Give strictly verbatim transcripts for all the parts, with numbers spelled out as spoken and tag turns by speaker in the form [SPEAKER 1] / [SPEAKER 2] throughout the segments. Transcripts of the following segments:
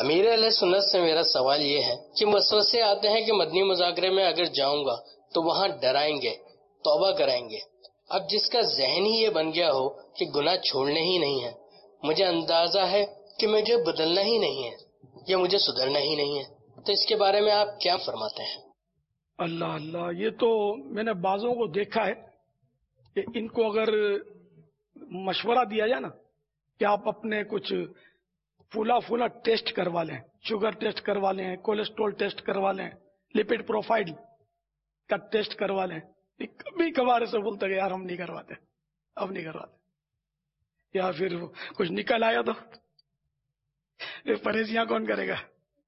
[SPEAKER 1] امیر اہل سنت سے میرا سوال یہ ہے کہ وسوسے آتے ہیں کہ مدنی مذاکرے میں اگر جاؤں گا تو وہاں ڈرائیں گے، توبہ کرائیں گے۔ اب جس کا ذہن ہی یہ بن گیا ہو کہ گناہ چھوڑنے ہی نہیں ہے، مجھے اندازہ ہے کہ مجھے بدلنا ہی نہیں ہے یا مجھے سدھرنا ہی نہیں ہے، تو اس کے بارے میں آپ کیا فرماتے ہیں؟
[SPEAKER 2] اللہ اللہ، یہ تو میں نے بعضوں کو دیکھا ہے کہ ان کو اگر مشورہ دیا جائے نا کہ آپ اپنے کچھ پھولا پھولا ٹیسٹ کروا لیں، شوگر ٹیسٹ کروا لیں، کولیسٹرول ٹیسٹ کروا لیں، لپڈ پروفائل کا ٹیسٹ کروا لیں، کبھی کبھار سے بولتے کہ یار ہم نہیں کرواتے، اب نہیں کرواتے، یا پھر کچھ نکل آیا تو پرہیزیاں کون کرے گا؟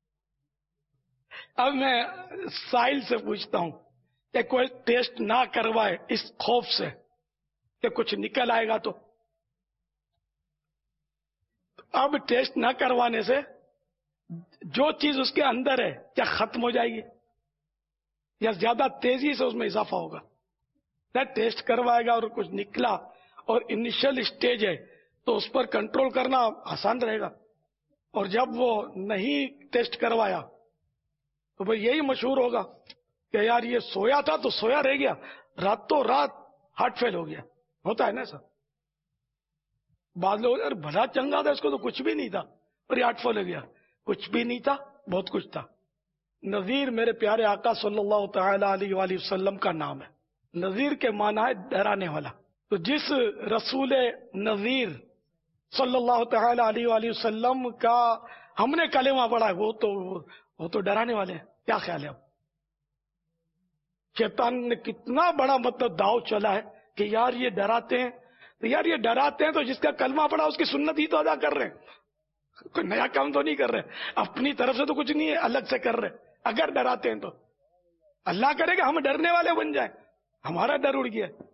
[SPEAKER 2] اب میں سائل سے پوچھتا ہوں کہ کوئی ٹیسٹ نہ کروائے اس خوف سے کہ کچھ نکل آئے گا تو اب ٹیسٹ نہ کروانے سے جو چیز اس کے اندر ہے کیا ختم ہو جائے گی یا زیادہ تیزی سے اس میں اضافہ ہوگا؟ نہ ٹیسٹ کروائے گا اور کچھ نکلا اور انیشل اسٹیج ہے تو اس پر کنٹرول کرنا آسان رہے گا، اور جب وہ نہیں ٹیسٹ کروایا تو بھئی یہی مشہور ہوگا کہ یار یہ سویا تھا تو سویا رہ گیا، راتوں رات ہارٹ فیل ہو گیا، ہوتا ہے نا سر؟ بعض لوگ یار بھلا چنگا تھا، اس کو تو کچھ بھی نہیں تھا اور یہ ہارٹ فیل ہو گیا۔ کچھ بھی نہیں تھا، بہت کچھ تھا۔ نذیر میرے پیارے آقا صلی اللہ تعالی علیہ وآلہ وسلم کا نام ہے۔ نذیر کے معنی ہے ڈرانے والا۔ تو جس رسول نذیر صلی اللہ تعالی علیہ وآلہ وسلم کا ہم نے کلمہ پڑھا ہے وہ تو وہ تو ڈرانے والے ہیں۔ کیا خیال ہے اب؟ شیطان نے کتنا بڑا مطلب داؤ چلا ہے کہ یار یہ ڈراتے ہیں، تو یار یہ ڈراتے ہیں تو جس کا کلمہ پڑھا اس کی سنت ہی تو ادا کر رہے ہیں، کوئی نیا کام تو نہیں کر رہے، اپنی طرف سے تو کچھ نہیں ہے الگ سے کر رہے۔ اگر ڈراتے ہیں تو اللہ کرے گا ہم ڈرنے والے بن جائیں، ہمارا ڈر اڑ گیا۔